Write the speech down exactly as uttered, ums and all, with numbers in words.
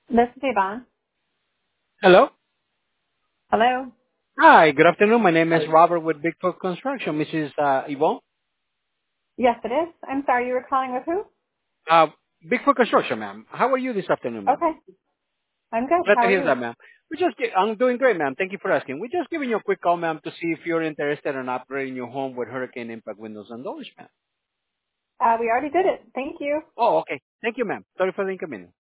This is Yvonne. Hello. Hello? Hi, good afternoon. My name is Robert with Bigfoot Construction. Missus Uh, Yvonne? Yes, it is. I'm sorry, you were calling with who? Uh, Bigfoot Construction, ma'am. How are you this afternoon, ma'am? Okay. I'm good. Glad How to are hear you? that, ma'am. We just get, I'm doing great, ma'am. Thank you for asking. We're just giving you a quick call, ma'am, to see if you're interested in upgrading your home with hurricane impact windows and doors, ma'am. Uh, we already did it. Thank you. Oh, okay. Thank you, ma'am. Sorry for the inconvenience.